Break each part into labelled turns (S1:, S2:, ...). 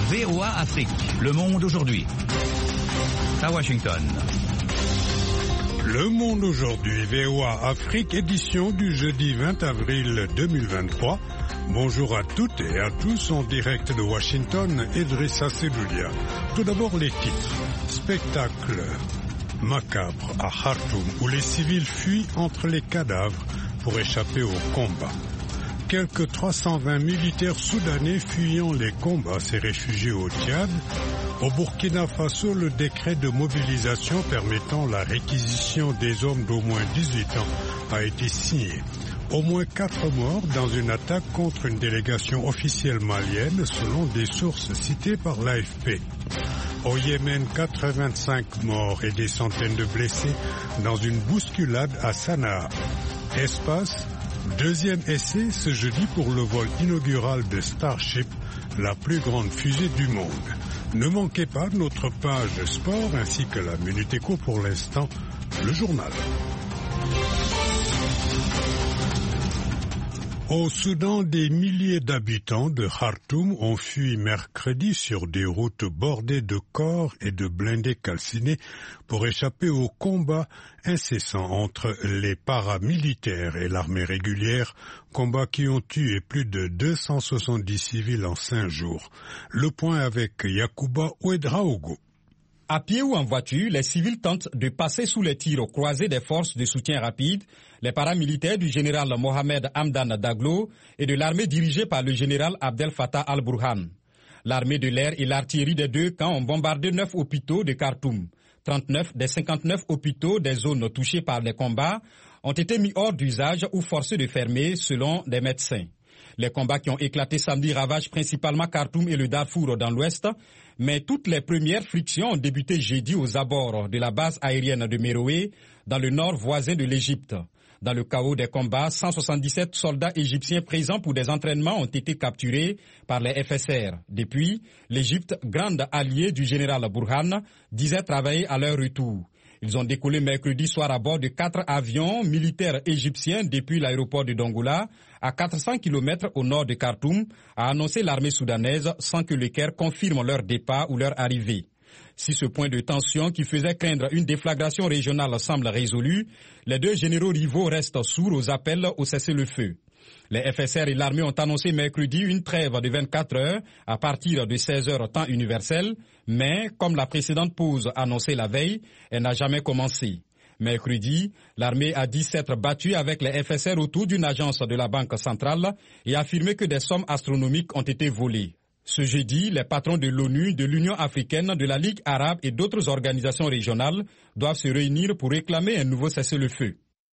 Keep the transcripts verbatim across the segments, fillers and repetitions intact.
S1: V O A Afrique, Le Monde aujourd'hui. À Washington.
S2: Le Monde aujourd'hui, V O A Afrique, édition du jeudi vingt avril deux mille vingt-trois. Bonjour à toutes et à tous en direct de Washington, Idrissa Seloulia. Tout d'abord les titres. Spectacle macabre à Khartoum où les civils fuient entre les cadavres pour échapper au combat. Quelques trois cent vingt militaires soudanais fuyant les combats s'est réfugiés au Tchad. Au Burkina Faso, le décret de mobilisation permettant la réquisition des hommes d'au moins dix-huit ans a été signé. Au moins quatre morts dans une attaque contre une délégation officielle malienne selon des sources citées par l'A F P. Au Yémen, quatre-vingt-cinq morts et des centaines de blessés dans une bousculade à Sanaa. Espace, deuxième essai ce jeudi pour le vol inaugural de Starship, la plus grande fusée du monde. Ne manquez pas notre page sport ainsi que la Minute Éco pour l'instant, le journal. Au Soudan, des milliers d'habitants de Khartoum ont fui mercredi sur des routes bordées de corps et de blindés calcinés pour échapper au combat incessant entre les paramilitaires et l'armée régulière, combats qui ont tué plus de deux cent soixante-dix civils en cinq jours. Le point avec Yacouba Ouedraogo.
S3: À pied ou en voiture, les civils tentent de passer sous les tirs croisés des forces de soutien rapide, les paramilitaires du général Mohamed Hamdan Daglo et de l'armée dirigée par le général Abdel Fattah al-Burhan. L'armée de l'air et l'artillerie des deux camps ont bombardé neuf hôpitaux de Khartoum. trente-neuf des cinquante-neuf hôpitaux des zones touchées par les combats ont été mis hors d'usage ou forcés de fermer selon des médecins. Les combats qui ont éclaté samedi ravagent principalement Khartoum et le Darfour dans l'ouest, mais toutes les premières frictions ont débuté jeudi aux abords de la base aérienne de Méroé, dans le nord voisin de l'Égypte. Dans le chaos des combats, cent soixante-dix-sept soldats égyptiens présents pour des entraînements ont été capturés par les F S R. Depuis, l'Égypte, grande alliée du général Burhan, disait travailler à leur retour. Ils ont décollé mercredi soir à bord de quatre avions militaires égyptiens depuis l'aéroport de Dongola, à quatre cents kilomètres au nord de Khartoum, a annoncé l'armée soudanaise sans que le Caire confirme leur départ ou leur arrivée. Si ce point de tension qui faisait craindre une déflagration régionale semble résolu, les deux généraux rivaux restent sourds aux appels au cessez-le-feu. Les F S R et l'armée ont annoncé mercredi une trêve de vingt-quatre heures à partir de seize heures temps universel, mais comme la précédente pause annoncée la veille, elle n'a jamais commencé. Mercredi, l'armée a dit s'être battue avec les F S R autour d'une agence de la Banque centrale et affirmé que des sommes astronomiques ont été volées. Ce jeudi, les patrons de l'ONU, de l'Union africaine, de la Ligue arabe et d'autres organisations régionales doivent se réunir pour réclamer un nouveau cessez-le-feu.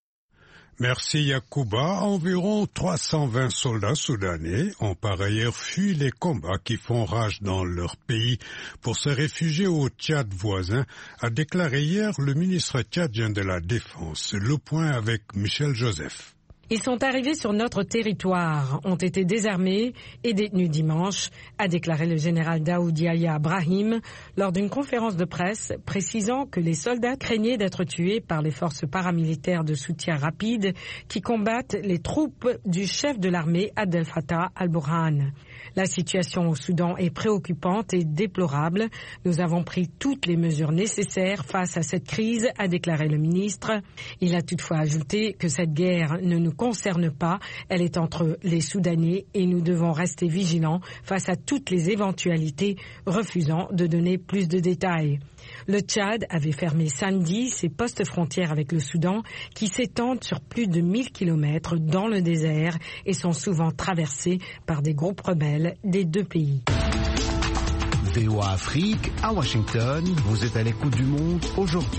S2: Merci Yacouba. Environ trois cent vingt soldats soudanais ont par ailleurs fui les combats qui font rage dans leur pays pour se réfugier au Tchad voisin, a déclaré hier le ministre tchadien de la Défense. Le point avec Michel Joseph.
S4: Ils sont arrivés sur notre territoire, ont été désarmés et détenus dimanche, a déclaré le général Daoud Yahya Brahim lors d'une conférence de presse précisant que les soldats craignaient d'être tués par les forces paramilitaires de soutien rapide qui combattent les troupes du chef de l'armée Abdel Fattah al-Burhan. La situation au Soudan est préoccupante et déplorable. Nous avons pris toutes les mesures nécessaires face à cette crise, a déclaré le ministre. Il a toutefois ajouté que cette guerre ne nous concerne pas. Elle est entre les Soudanais et nous devons rester vigilants face à toutes les éventualités, refusant de donner plus de détails. Le Tchad avait fermé samedi ses postes frontières avec le Soudan qui s'étendent sur plus de mille kilomètres dans le désert et sont souvent traversés par des groupes rebelles des deux pays.
S5: V O A Afrique, à Washington, vous êtes à l'écoute du monde aujourd'hui.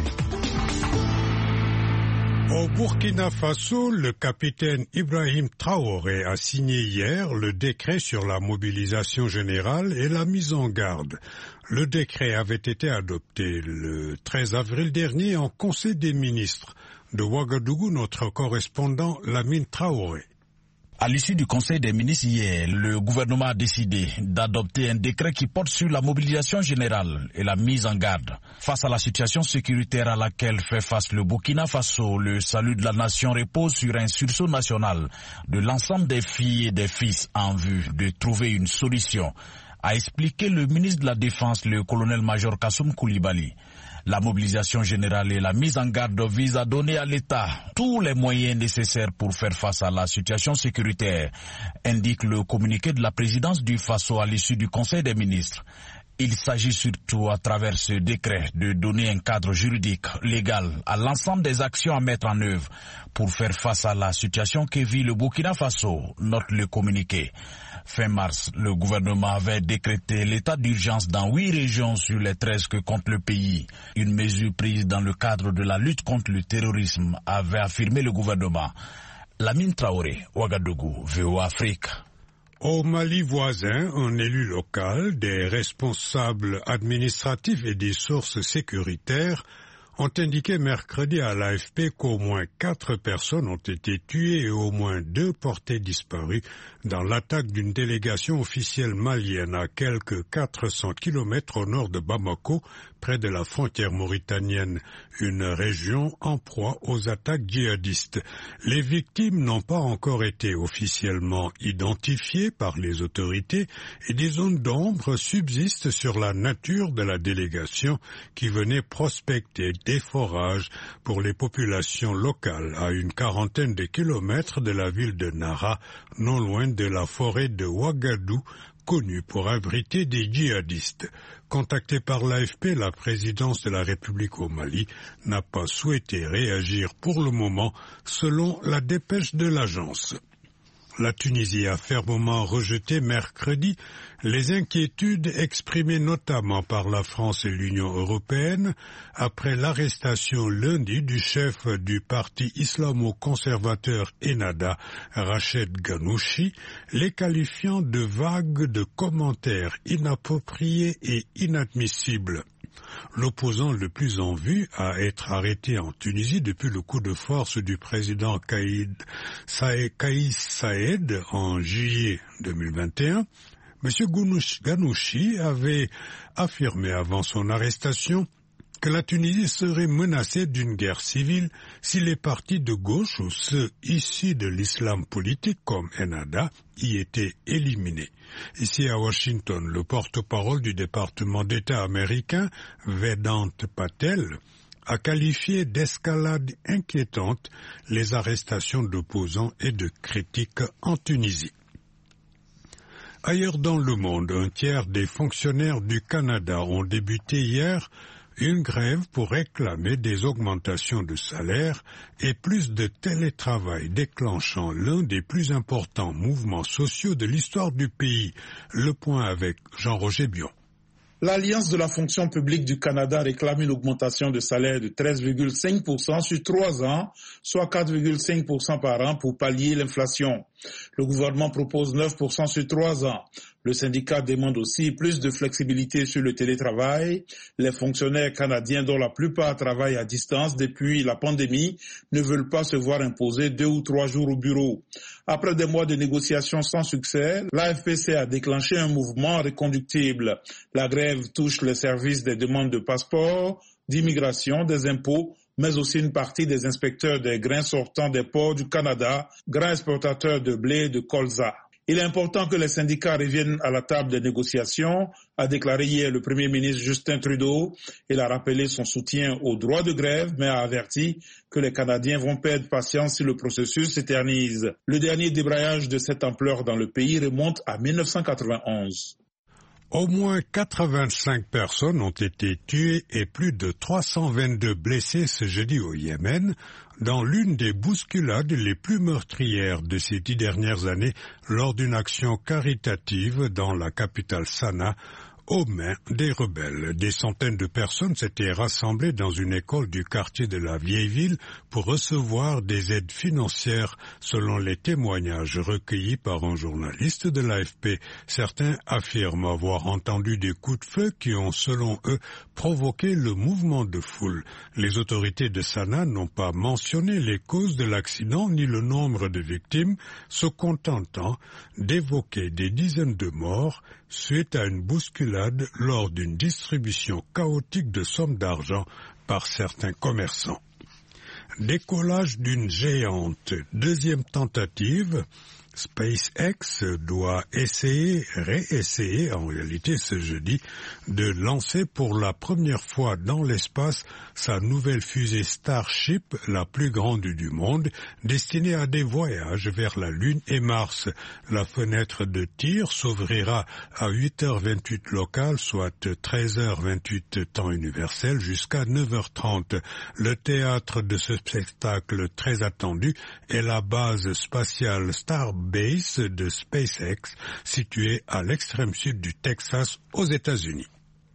S2: Au Burkina Faso, le capitaine Ibrahim Traoré a signé hier le décret sur la mobilisation générale et la mise en garde. Le décret avait été adopté le treize avril dernier en Conseil des ministres. De Ouagadougou, notre correspondant Lamine Traoré.
S6: À l'issue du Conseil des ministres hier, le gouvernement a décidé d'adopter un décret qui porte sur la mobilisation générale et la mise en garde. Face à la situation sécuritaire à laquelle fait face le Burkina Faso, le salut de la nation repose sur un sursaut national de l'ensemble des filles et des fils en vue de trouver une solution a expliqué le ministre de la Défense, le colonel-major Kassoum Koulibaly. La mobilisation générale et la mise en garde visent à donner à l'État tous les moyens nécessaires pour faire face à la situation sécuritaire, indique le communiqué de la présidence du Faso à l'issue du Conseil des ministres. Il s'agit surtout à travers ce décret de donner un cadre juridique, légal à l'ensemble des actions à mettre en œuvre pour faire face à la situation que vit le Burkina Faso, note le communiqué. Fin mars, le gouvernement avait décrété l'état d'urgence dans huit régions sur les treize que compte le pays. Une mesure prise dans le cadre de la lutte contre le terrorisme, avait affirmé le gouvernement. Lamine Traoré, Ouagadougou, V O A Afrique.
S2: Au Mali voisin, un élu local, des responsables administratifs et des sources sécuritaires ont indiqué mercredi à l'A F P qu'au moins quatre personnes ont été tuées et au moins deux portées disparues dans l'attaque d'une délégation officielle malienne à quelques quatre cents kilomètres au nord de Bamako, près de la frontière mauritanienne, une région en proie aux attaques djihadistes. Les victimes n'ont pas encore été officiellement identifiées par les autorités et des zones d'ombre subsistent sur la nature de la délégation qui venait prospecter des forages pour les populations locales à une quarantaine de kilomètres de la ville de Nara, non loin de la forêt de Ouagadou, connue pour abriter des djihadistes. Contactée par l'A F P, la présidence de la République au Mali n'a pas souhaité réagir pour le moment, selon la dépêche de l'agence. La Tunisie a fermement rejeté mercredi les inquiétudes exprimées notamment par la France et l'Union européenne après l'arrestation lundi du chef du parti islamo-conservateur Ennahda, Rached Ghannouchi, les qualifiant de vagues de commentaires inappropriés et inadmissibles. L'opposant le plus en vue à être arrêté en Tunisie depuis le coup de force du président Kaïd Kais Saïed en juillet deux mille vingt et un, M. Ghannouchi avait affirmé avant son arrestation que la Tunisie serait menacée d'une guerre civile si les partis de gauche ou ceux issus de l'islam politique comme Ennahda y étaient éliminés. Ici à Washington, le porte-parole du département d'État américain, Vedant Patel, a qualifié d'escalade inquiétante les arrestations d'opposants et de critiques en Tunisie. Ailleurs dans le monde, un tiers des fonctionnaires du Canada ont débuté hier une grève pour réclamer des augmentations de salaire et plus de télétravail, déclenchant l'un des plus importants mouvements sociaux de l'histoire du pays. Le point avec Jean-Roger Bion.
S7: L'Alliance de la fonction publique du Canada réclame une augmentation de salaire de treize virgule cinq pour cent sur trois ans, soit quatre virgule cinq pour cent par an pour pallier l'inflation. Le gouvernement propose neuf pour cent sur trois ans. Le syndicat demande aussi plus de flexibilité sur le télétravail. Les fonctionnaires canadiens, dont la plupart travaillent à distance depuis la pandémie, ne veulent pas se voir imposer deux ou trois jours au bureau. Après des mois de négociations sans succès, l'A F P C a déclenché un mouvement reconductible. La grève touche les services des demandes de passeport, d'immigration, des impôts, mais aussi une partie des inspecteurs des grains sortant des ports du Canada, grands exportateurs de blé et de colza. Il est important que les syndicats reviennent à la table des négociations, a déclaré hier le Premier ministre Justin Trudeau. Il a rappelé son soutien au droit de grève, mais a averti que les Canadiens vont perdre patience si le processus s'éternise. Le dernier débrayage de cette ampleur dans le pays remonte à mille neuf cent quatre-vingt-onze.
S2: Au moins quatre-vingt-cinq personnes ont été tuées et plus de trois cent vingt-deux blessées ce jeudi au Yémen, dans l'une des bousculades les plus meurtrières de ces dix dernières années lors d'une action caritative dans la capitale Sanaa, aux mains des rebelles. Des centaines de personnes s'étaient rassemblées dans une école du quartier de la vieille ville pour recevoir des aides financières, selon les témoignages recueillis par un journaliste de l'A F P. Certains affirment avoir entendu des coups de feu qui ont, selon eux, provoqué le mouvement de foule. Les autorités de Sanaa n'ont pas mentionné les causes de l'accident ni le nombre de victimes, se contentant d'évoquer des dizaines de morts suite à une bousculade lors d'une distribution chaotique de sommes d'argent par certains commerçants. Décollage d'une géante. Deuxième tentative. SpaceX doit essayer, réessayer en réalité ce jeudi, de lancer pour la première fois dans l'espace sa nouvelle fusée Starship, la plus grande du monde, destinée à des voyages vers la Lune et Mars. La fenêtre de tir s'ouvrira à huit heures vingt-huit locales, soit treize heures vingt-huit temps universel, jusqu'à neuf heures trente. Le théâtre de ce spectacle très attendu est la base spatiale Starbase de SpaceX, située à l'extrême sud du Texas, aux États-Unis.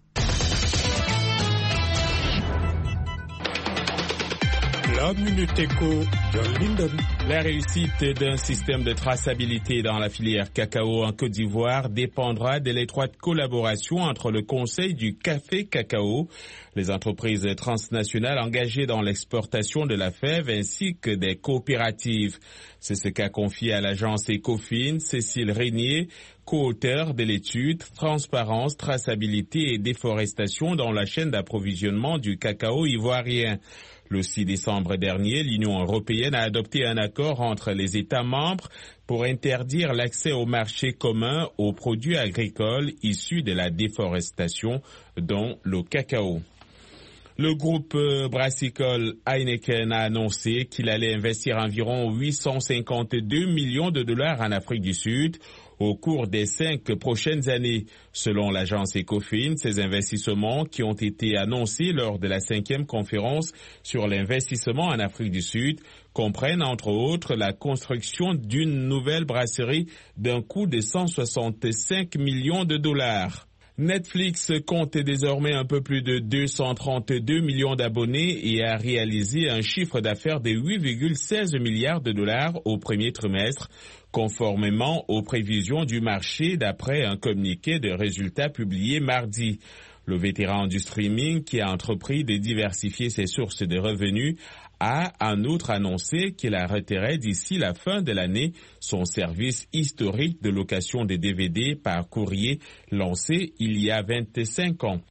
S2: La Minute Éco, John Linden.
S8: La réussite d'un système de traçabilité dans la filière cacao en Côte d'Ivoire dépendra de l'étroite collaboration entre le Conseil du café cacao, les entreprises transnationales engagées dans l'exportation de la fève ainsi que des coopératives. C'est ce qu'a confié à l'agence Ecofin Cécile Régnier, co-auteur de l'étude « Transparence, traçabilité et déforestation dans la chaîne d'approvisionnement du cacao ivoirien ». Le six décembre dernier, l'Union européenne a adopté un accord entre les États membres pour interdire l'accès au marché commun aux produits agricoles issus de la déforestation, dont le cacao. Le groupe brassicole Heineken a annoncé qu'il allait investir environ huit cent cinquante-deux millions de dollars en Afrique du Sud au cours des cinq prochaines années. Selon l'agence Ecofin, ces investissements qui ont été annoncés lors de la cinquième conférence sur l'investissement en Afrique du Sud comprennent entre autres la construction d'une nouvelle brasserie d'un coût de cent soixante-cinq millions de dollars. Netflix compte désormais un peu plus de deux cent trente-deux millions d'abonnés et a réalisé un chiffre d'affaires de huit virgule seize milliards de dollars au premier trimestre, conformément aux prévisions du marché d'après un communiqué de résultats publié mardi. Le vétéran du streaming, qui a entrepris de diversifier ses sources de revenus, a en outre annoncé qu'il arrêterait d'ici la fin de l'année son service historique de location de D V D par courrier lancé il y a vingt-cinq ans.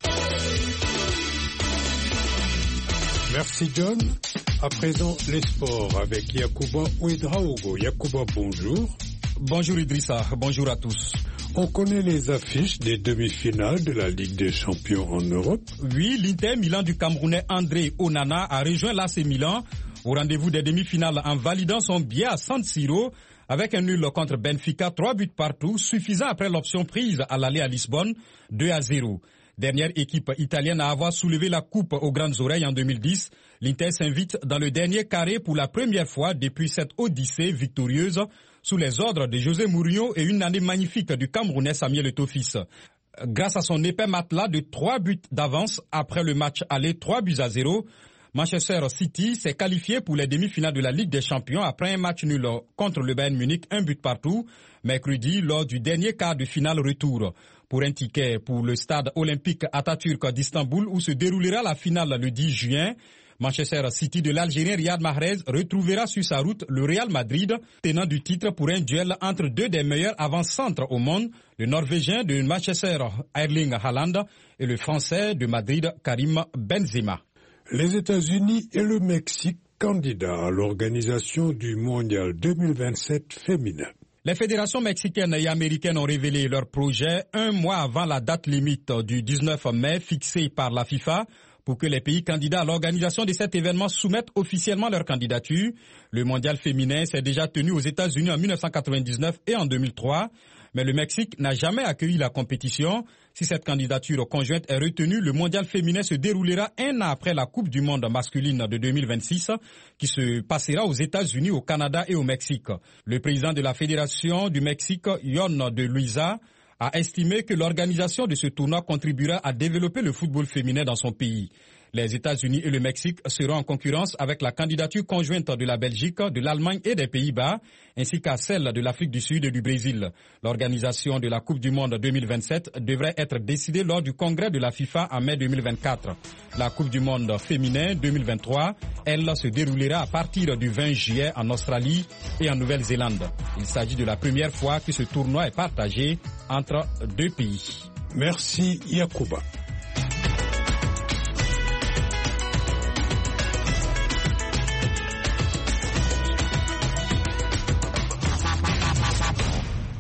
S2: Merci John. À présent, les sports avec Yacouba Ouedraogo. Yacouba, bonjour.
S3: Bonjour Idrissa, bonjour à tous.
S2: On connaît les affiches des demi-finales de la Ligue des champions en Europe.
S3: Oui, l'Inter Milan du Camerounais André Onana a rejoint l'A C Milan au rendez-vous des demi-finales en validant son billet à San Siro avec un nul contre Benfica, trois buts partout, suffisant après l'option prise à l'aller à Lisbonne, deux à zéro. Dernière équipe italienne à avoir soulevé la coupe aux grandes oreilles en deux mille dix, l'Inter s'invite dans le dernier carré pour la première fois depuis cette odyssée victorieuse sous les ordres de José Mourinho et une année magnifique du Camerounais Samuel Eto'o-Fils. Grâce à son épais matelas de trois buts d'avance après le match aller, trois buts à zéro, Manchester City s'est qualifié pour les demi-finales de la Ligue des Champions après un match nul contre le Bayern Munich, un but partout, mercredi lors du dernier quart de finale retour. Pour un ticket pour le stade olympique Atatürk d'Istanbul où se déroulera la finale le dix juin, Manchester City de l'Algérien Riyad Mahrez retrouvera sur sa route le Real Madrid, tenant du titre pour un duel entre deux des meilleurs avant-centres au monde, le Norvégien de Manchester Erling Haaland et le Français de Madrid Karim Benzema.
S2: Les États-Unis et le Mexique candidats à l'organisation du Mondial deux mille vingt-sept féminin.
S3: Les fédérations mexicaines et américaines ont révélé leur projet un mois avant la date limite du dix-neuf mai fixée par la FIFA pour que les pays candidats à l'organisation de cet événement soumettent officiellement leur candidature. Le mondial féminin s'est déjà tenu aux États-Unis en mille neuf cent quatre-vingt-dix-neuf et en deux mille trois, mais le Mexique n'a jamais accueilli la compétition. Si cette candidature conjointe est retenue, le mondial féminin se déroulera un an après la Coupe du monde masculine de deux mille vingt-six, qui se passera aux États-Unis, au Canada et au Mexique. Le président de la Fédération du Mexique, Yon de Luisa, a estimé que l'organisation de ce tournoi contribuera à développer le football féminin dans son pays. Les États-Unis et le Mexique seront en concurrence avec la candidature conjointe de la Belgique, de l'Allemagne et des Pays-Bas, ainsi qu'à celle de l'Afrique du Sud et du Brésil. L'organisation de la Coupe du Monde deux mille vingt-sept devrait être décidée lors du congrès de la FIFA en mai deux mille vingt-quatre. La Coupe du Monde féminin deux mille vingt-trois, elle se déroulera à partir du vingt juillet en Australie et en Nouvelle-Zélande. Il s'agit de la première fois que ce tournoi est partagé entre deux pays.
S2: Merci Yacouba.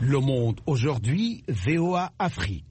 S5: Le Monde aujourd'hui, V O A Afrique.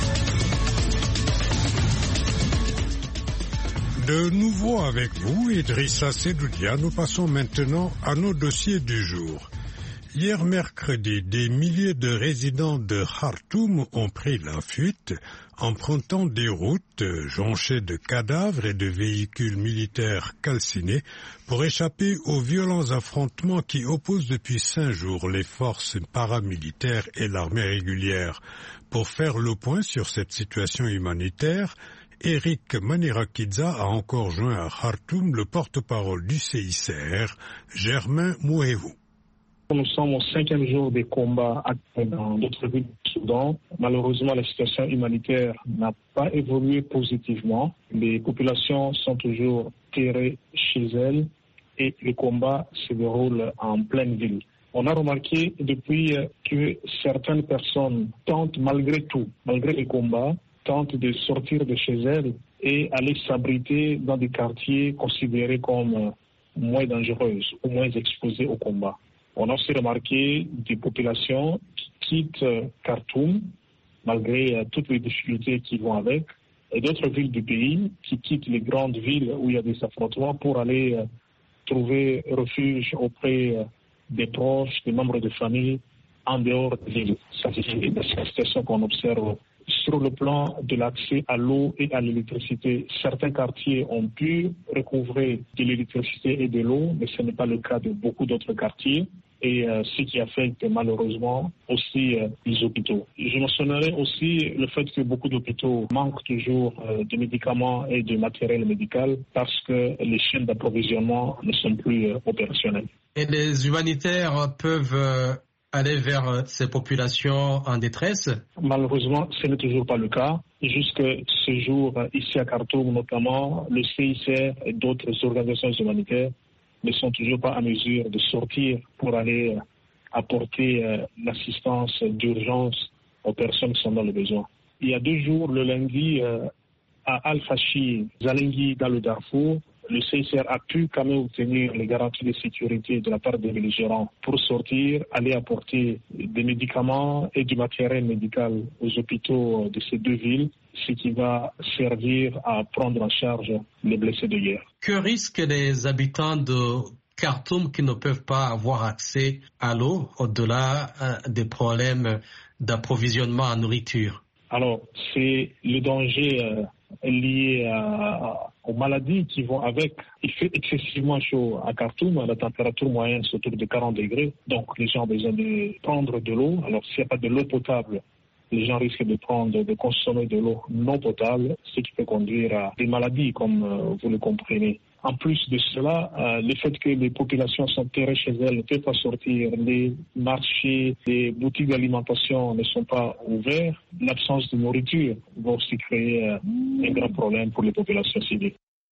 S2: De nouveau avec vous, Idrissa Sedoudia, nous passons maintenant à nos dossiers du jour. Hier mercredi, des milliers de résidents de Khartoum ont pris la fuite, empruntant des routes jonchées de cadavres et de véhicules militaires calcinés pour échapper aux violents affrontements qui opposent depuis cinq jours les forces paramilitaires et l'armée régulière. Pour faire le point sur cette situation humanitaire, Eric Manirakidza a encore joint à Khartoum le porte-parole du C I C R, Germain Mouéhou.
S9: Nous sommes au cinquième jour des combats dans d'autres villes du Soudan. Malheureusement, la situation humanitaire n'a pas évolué positivement. Les populations sont toujours terrées chez elles et le combat se déroule en pleine ville. On a remarqué depuis que certaines personnes tentent malgré tout, malgré les combats, tentent de sortir de chez elles et aller s'abriter dans des quartiers considérés comme moins dangereux ou moins exposés au combat. On a aussi remarqué des populations qui quittent Khartoum, malgré toutes les difficultés qui vont avec, et d'autres villes du pays qui quittent les grandes villes où il y a des affrontements pour aller trouver refuge auprès des proches, des membres de famille en dehors des villes. Ça, c'est la situation qu'on observe. Sur le plan de l'accès à l'eau et à l'électricité, certains quartiers ont pu recouvrer de l'électricité et de l'eau, mais ce n'est pas le cas de beaucoup d'autres quartiers. Et euh, ce qui affecte malheureusement aussi euh, les hôpitaux. Je mentionnerai aussi le fait que beaucoup d'hôpitaux manquent toujours euh, de médicaments et de matériel médical parce que les chaînes d'approvisionnement ne sont plus euh, opérationnelles.
S10: Et les humanitaires peuvent euh, aller vers ces populations en détresse?
S9: Malheureusement, ce n'est toujours pas le cas. Jusque ce jour, ici à Khartoum notamment, le C I C R et d'autres organisations humanitaires ne sont toujours pas à mesure de sortir pour aller euh, apporter euh, l'assistance d'urgence aux personnes qui sont dans le besoin. Il y a deux jours, le lundi, euh, à Al-Fashi, Zalingui, dans le Darfour, le C I C R a pu quand même obtenir les garanties de sécurité de la part des belligérants pour sortir, aller apporter des médicaments et du matériel médical aux hôpitaux de ces deux villes, ce qui va servir à prendre en charge les blessés de guerre.
S10: Que risquent les habitants de Khartoum qui ne peuvent pas avoir accès à l'eau au-delà euh, des problèmes d'approvisionnement en nourriture?
S9: Alors, c'est le danger euh, lié à, aux maladies qui vont avec. Il fait excessivement chaud à Khartoum, la température moyenne c'est autour de quarante degrés, donc les gens ont besoin de prendre de l'eau. Alors, s'il n'y a pas de l'eau potable, les gens risquent de prendre, de consommer de l'eau non potable, ce qui peut conduire à des maladies, comme euh, vous le comprenez. En plus de cela, euh, le fait que les populations sont terrées chez elles, ne peuvent pas sortir, les marchés, les boutiques d'alimentation ne sont pas ouverts, l'absence de nourriture va aussi créer euh, un grand problème pour les populations civiles.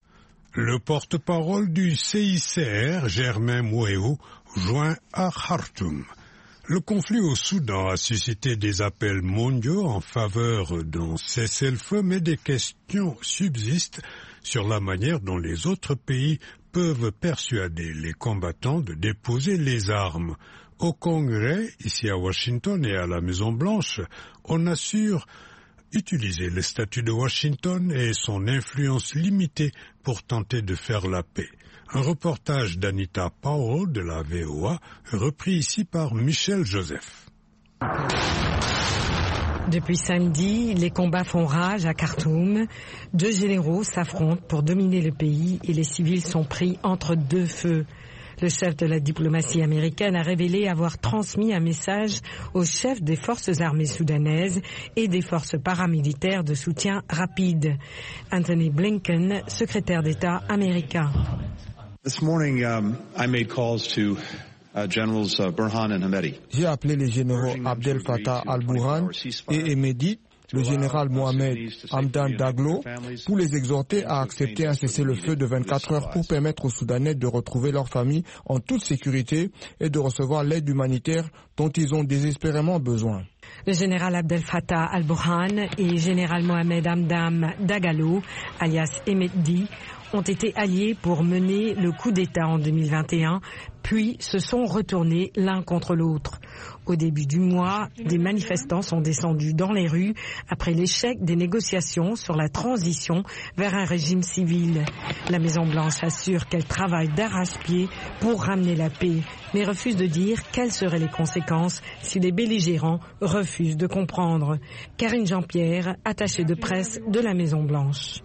S2: Le porte-parole du C I C R, Germain Mouéhou, joint à Khartoum. Le conflit au Soudan a suscité des appels mondiaux en faveur d'un cessez-le-feu, mais des questions subsistent sur la manière dont les autres pays peuvent persuader les combattants de déposer les armes. Au Congrès, ici à Washington et à la Maison-Blanche, on assure utiliser le statut de Washington et son influence limitée pour tenter de faire la paix. Un reportage d'Anita Powell de la V O A, repris ici par Michel Joseph.
S4: Depuis samedi, les combats font rage à Khartoum. Deux généraux s'affrontent pour dominer le pays et les civils sont pris entre deux feux. Le chef de la diplomatie américaine a révélé avoir transmis un message au chef des forces armées soudanaises et des forces paramilitaires de soutien rapide. Anthony Blinken, secrétaire d'État américain.
S11: This morning, um, I made calls to uh, Generals uh, Burhan and Hamedi.
S12: J'ai appelé les généraux Abdel Fattah al-Burhan et Hemedi, le général Mohamed Hamdan Daglo, pour les exhorter à accepter un cessez-le-feu de vingt-quatre heures pour permettre aux Soudanais de retrouver leur famille en toute sécurité et de recevoir l'aide humanitaire dont ils ont désespérément besoin.
S4: Le général Abdel Fattah al-Burhan et le général Mohamed Hamdan Dagalo, alias Hemedi, ont été alliés pour mener le coup d'État en deux mille vingt et un, puis se sont retournés l'un contre l'autre. Au début du mois, des manifestants sont descendus dans les rues après l'échec des négociations sur la transition vers un régime civil. La Maison-Blanche assure qu'elle travaille d'arrache-pied pour ramener la paix, mais refuse de dire quelles seraient les conséquences si les belligérants refusent de comprendre. Karine Jean-Pierre, attachée de presse de la Maison-Blanche.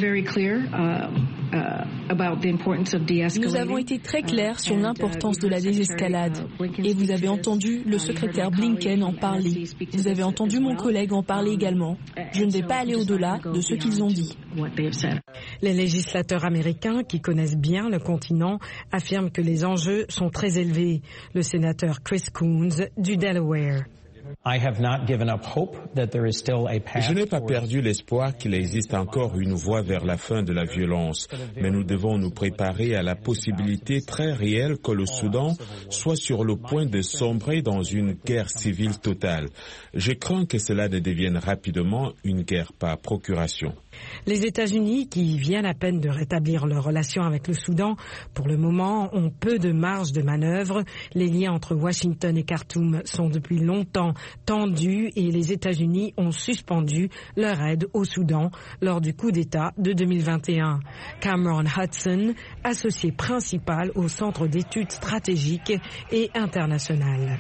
S13: Nous avons été très clairs sur l'importance de la désescalade et vous avez entendu le secrétaire Blinken en parler. Vous avez entendu mon collègue en parler également. Je ne vais pas aller au-delà de ce qu'ils ont dit.
S4: Les législateurs américains qui connaissent bien le continent affirment que les enjeux sont très élevés. Le sénateur Chris Coons du Delaware.
S8: Je n'ai pas perdu l'espoir qu'il existe encore une voie vers la fin de la violence, mais nous devons nous préparer à la possibilité très réelle que le Soudan soit sur le point de sombrer dans une guerre civile totale. Je crains que cela ne devienne rapidement une guerre par procuration.
S4: Les États-Unis, qui viennent à peine de rétablir leurs relations avec le Soudan, pour le moment ont peu de marge de manœuvre. Les liens entre Washington et Khartoum sont depuis longtemps tendus et les États-Unis ont suspendu leur aide au Soudan lors du coup d'État de deux mille vingt et un. Cameron Hudson, associé principal au Centre d'études stratégiques et internationales.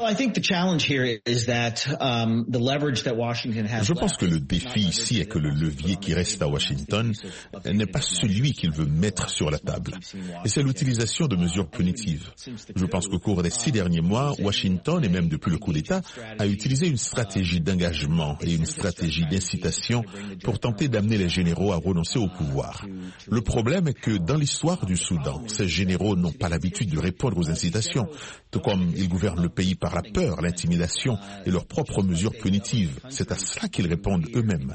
S14: Je pense que le défi ici est que le levier qui reste à Washington n'est pas celui qu'il veut mettre sur la table. Et c'est l'utilisation de mesures punitives. Je pense qu'au cours des six derniers mois, Washington, et même depuis le coup d'État, a utilisé une stratégie d'engagement et une stratégie d'incitation pour tenter d'amener les généraux à renoncer au pouvoir. Le problème est que dans l'histoire du Soudan, ces généraux n'ont pas l'habitude de répondre aux incitations, tout comme ils gouvernent le pays par la peur, l'intimidation et leurs propres mesures punitives. C'est à cela qu'ils répondent eux-mêmes.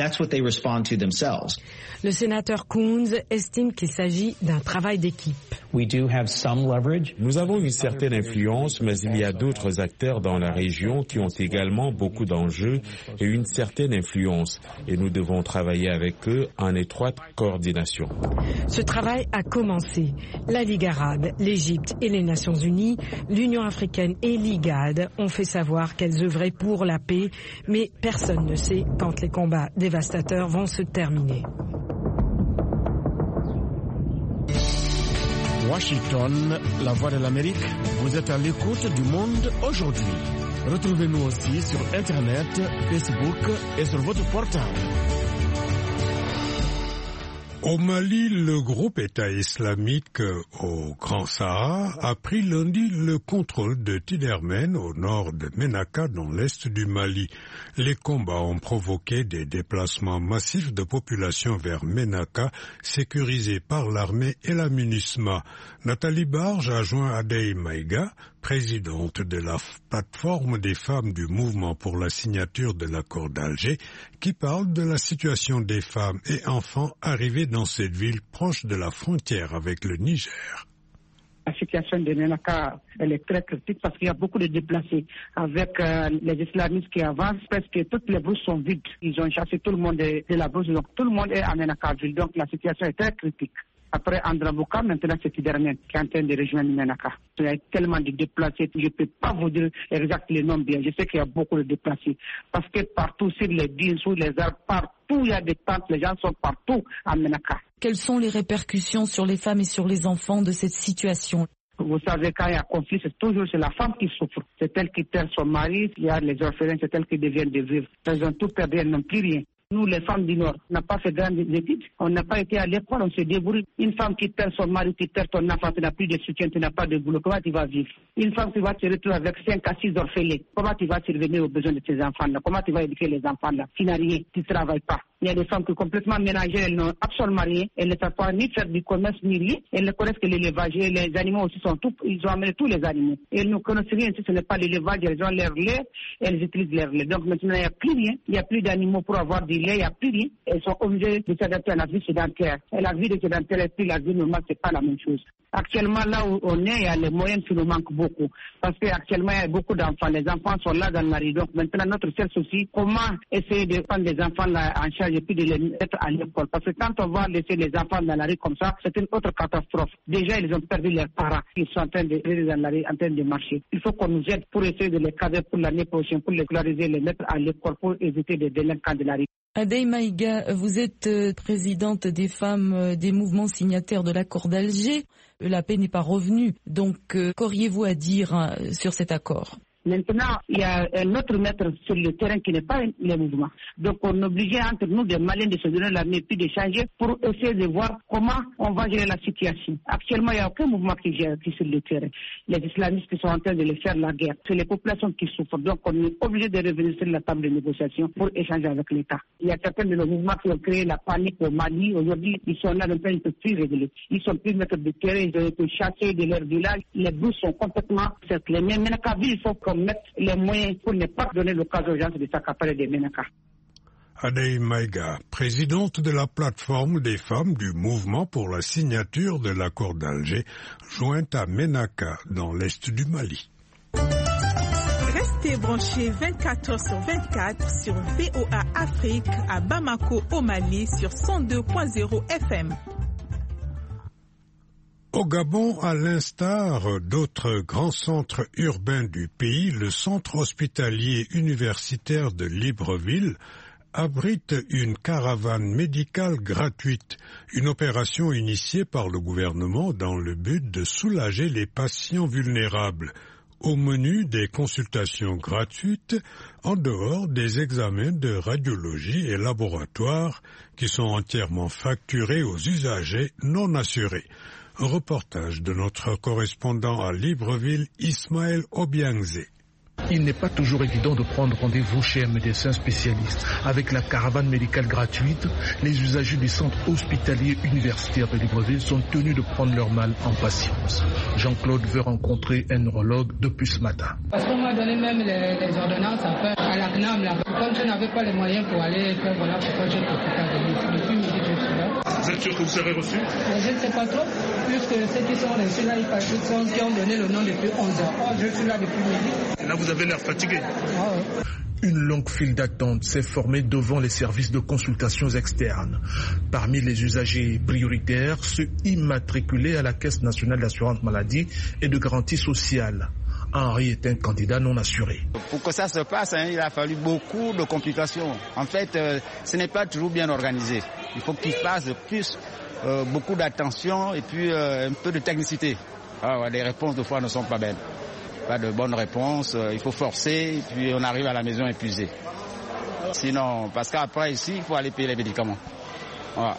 S4: Le sénateur Coons estime qu'il s'agit d'un travail d'équipe.
S8: Nous avons une certaine influence, mais il y a d'autres acteurs dans la région qui ont également beaucoup d'enjeux et une certaine influence. Et nous devons travailler avec eux en étroite coordination.
S4: Ce travail a commencé. La Ligue arabe, l'Égypte et les Nations unies, l'Union africaine et l'IGAD ont fait savoir qu'elles œuvraient pour la paix, mais personne ne sait quand les combats dévastateurs vont se terminer.
S15: Washington, la voix de l'Amérique, vous êtes à l'écoute du monde aujourd'hui. Retrouvez-nous aussi sur Internet, Facebook et sur votre portable.
S2: Au Mali, le groupe État islamique au Grand Sahara a pris lundi le contrôle de Tidermen au nord de Ménaka dans l'est du Mali. Les combats ont provoqué des déplacements massifs de population vers Ménaka, sécurisés par l'armée et la MINUSMA. Nathalie Barge a joint Adey Maïga, présidente de la plateforme des femmes du mouvement pour la signature de l'accord d'Alger, qui parle de la situation des femmes et enfants arrivés dans cette ville proche de la frontière avec le Niger.
S16: La situation de Ménaka, elle est très critique parce qu'il y a beaucoup de déplacés. Avec euh, les islamistes qui avancent, presque toutes les brouses sont vides. Ils ont chassé tout le monde de, de la brousse, donc tout le monde est à Ménaka ville. Donc la situation est très critique. Après Andrabouka, maintenant c'est Tidermen qui est en train de rejoindre Ménaka. Il y a tellement de déplacés, je ne peux pas vous dire exact les noms bien. Je sais qu'il y a beaucoup de déplacés. Parce que partout, sur les dunes, sur les arbres, partout il y a des tentes, les gens sont partout à Ménaka.
S13: Quelles sont les répercussions sur les femmes et sur les enfants de cette situation ?
S16: Vous savez, quand il y a conflit, c'est toujours c'est la femme qui souffre. C'est elle qui perd son mari, il y a les orphelins, c'est elle qui devient de vivre. Elles ont tout perdu, elles n'ont plus rien. Nous, les femmes du Nord, on n'a pas fait grandes études, on n'a pas été à l'école, on se débrouille. Une femme qui perd son mari, qui perd ton enfant, tu n'as plus de soutien, tu n'as pas de boulot, comment tu vas vivre? Une femme qui va se retrouver avec cinq à six orphelins, comment tu vas survenir aux besoins de tes enfants-là? Comment tu vas éduquer les enfants-là? Tu n'as rien, tu ne travailles pas. Il y a des femmes qui sont complètement ménagères, elles n'ont absolument rien, elles ne savent pas ni faire du commerce ni rien, elles ne connaissent que l'élevage. Et les animaux aussi sont tout, ils ont amené tous les animaux. Et elles ne connaissent rien, si ce n'est pas l'élevage, elles ont leur lait, elles utilisent leur lait. Donc maintenant, il n'y a plus rien, il n'y a plus d'animaux pour avoir du lait, il n'y a plus rien. Elles sont obligées de s'adapter à la vie sédentaire. Et la vie de sédentaire et puis la vie normale, c'est pas la même chose. Actuellement, là où on est, il y a les moyens qui nous manquent beaucoup. Parce qu'actuellement, il y a beaucoup d'enfants. Les enfants sont là dans la rue. Donc maintenant, notre seul souci, comment essayer de prendre les enfants là en charge et puis de les mettre à l'école. Parce que quand on va laisser les enfants dans la rue comme ça, c'est une autre catastrophe. Déjà, ils ont perdu leurs parents. Ils sont en train de rester dans la rue, en train de marcher. Il faut qu'on nous aide pour essayer de les cadrer pour l'année prochaine, pour les scolariser, les mettre à l'école pour éviter des délinquants de la rue.
S13: Adey Maïga, vous êtes présidente des femmes des mouvements signataires de l'accord d'Alger. La paix n'est pas revenue. Donc, qu'auriez-vous à dire sur cet accord ?
S16: Maintenant, il y a un autre maître sur le terrain qui n'est pas les mouvements. Donc, on est obligé entre nous, des Maliens, de se donner la main puis d'échanger pour essayer de voir comment on va gérer la situation. Actuellement, il n'y a aucun mouvement qui gère qui sur le terrain. Les islamistes qui sont en train de les faire la guerre. C'est les populations qui souffrent. Donc, on est obligé de revenir sur la table de négociation pour échanger avec l'État. Il y a certains de nos mouvements qui ont créé la panique au Mali. Aujourd'hui, ils sont là, donc ils ne peuvent plus régler. Ils sont plus maîtres de terrain, ils ont été chassés de leur village. Les bouches sont complètement cerclées. Mais Ménaka, il faut qu'on mettre les moyens pour ne pas donner l'occasion aux gens de s'accaparer des Ménaka.
S2: Adey Maïga, présidente de la plateforme des femmes du mouvement pour la signature de l'accord d'Alger, jointe à Ménaka dans l'est du Mali.
S17: Restez branchés vingt-quatre heures sur vingt-quatre sur V O A Afrique à Bamako au Mali sur cent deux point zéro F M.
S2: Au Gabon, à l'instar d'autres grands centres urbains du pays, le centre hospitalier universitaire de Libreville abrite une caravane médicale gratuite, une opération initiée par le gouvernement dans le but de soulager les patients vulnérables. Au menu des consultations gratuites, en dehors des examens de radiologie et laboratoire qui sont entièrement facturés aux usagers non assurés. Un reportage de notre correspondant à Libreville, Ismaël Obiangze.
S18: Il n'est pas toujours évident de prendre rendez-vous chez un médecin spécialiste. Avec la caravane médicale gratuite, les usagers du centre hospitalier universitaire de Libreville sont tenus de prendre leur mal en patience. Jean-Claude veut rencontrer un neurologue depuis ce matin.
S19: Parce qu'on m'a donné même les, les ordonnances à faire à la C N A M. Là. Comme je n'avais pas les moyens pour aller faire, voilà pourquoi j'ai l'hôpital. Depuis midi, je suis là.
S9: Vous êtes sûr que vous serez reçu?
S19: Je ne sais pas trop, puisque ceux qui sont reçus là, ils sont qui ont donné le nom depuis onze heures. Oh, je suis là depuis midi.
S9: Et là, vous avez l'air fatigué.
S19: Ah, ouais.
S18: Une longue file d'attente s'est formée devant les services de consultations externes. Parmi les usagers prioritaires, ceux immatriculés à la Caisse nationale d'assurance maladie et de garantie sociale. Henri est un candidat non assuré.
S20: Pour que ça se passe, hein, il a fallu beaucoup de complications. En fait, euh, ce n'est pas toujours bien organisé. Il faut qu'il fasse plus, euh, beaucoup d'attention et puis euh, un peu de technicité. Alors, les réponses, de fois, ne sont pas belles. Pas de bonnes réponses, euh, il faut forcer et puis on arrive à la maison épuisé. Sinon, parce qu'après ici, il faut aller payer les médicaments. Voilà.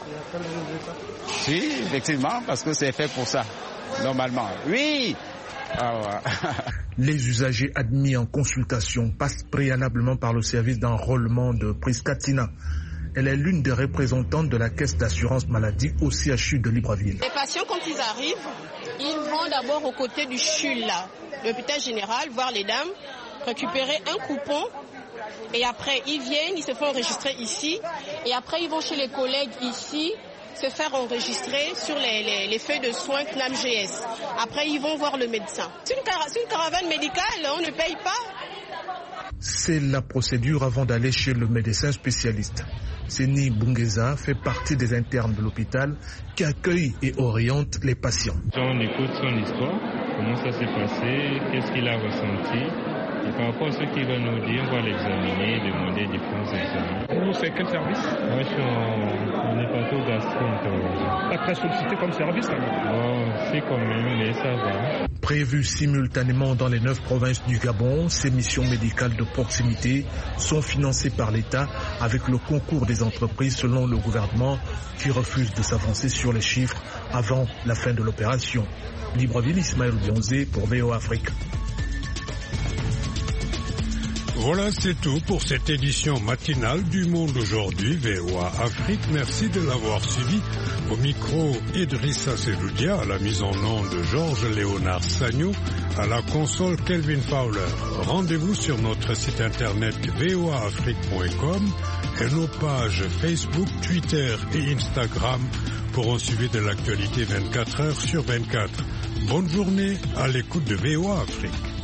S20: Si, effectivement, parce que c'est fait pour ça, normalement. Oui. Ah ouais.
S18: Les usagers admis en consultation passent préalablement par le service d'enrôlement de Priscatina. Elle est l'une des représentantes de la caisse d'assurance maladie au C H U de Libreville.
S21: Les patients, quand ils arrivent, ils vont d'abord aux côtés du C H U, là, l'hôpital général, voir les dames, récupérer un coupon. Et après, ils viennent, ils se font enregistrer ici. Et après, ils vont chez les collègues ici, se faire enregistrer sur les, les, les feuilles de soins C N A M G S. Après, ils vont voir le médecin. C'est une, car- c'est une caravane médicale, on ne paye pas.
S18: C'est la procédure avant d'aller chez le médecin spécialiste. Seni Bungeza fait partie des internes de l'hôpital qui accueille et oriente les patients.
S22: On écoute son histoire, comment ça s'est passé, qu'est-ce qu'il a ressenti. Et par rapport à ce qu'il va nous dire, on va l'examiner, demander différents examens.
S9: Vous, c'est quel service?
S22: Moi, je suis en, en hépatogastro-entérologie.
S9: Pas très sollicité comme service, alors?
S22: Bon, c'est quand même, mais ça va.
S18: Prévues simultanément dans les neuf provinces du Gabon, ces missions médicales de proximité sont financées par l'État avec le concours des entreprises selon le gouvernement qui refuse de s'avancer sur les chiffres avant la fin de l'opération. Libreville, Ismaël Bionzé pour V O A Afrique.
S2: Voilà, c'est tout pour cette édition matinale du Monde aujourd'hui, V O A Afrique. Merci de l'avoir suivi. Au micro, Idrissa Seloudia, à la mise en onde Georges-Léonard Sagnou, à la console Kelvin Fowler. Rendez-vous sur notre site internet v o a afrique point com et nos pages Facebook, Twitter et Instagram pour un suivi de l'actualité vingt-quatre heures sur vingt-quatre. Bonne journée à l'écoute de V O A Afrique.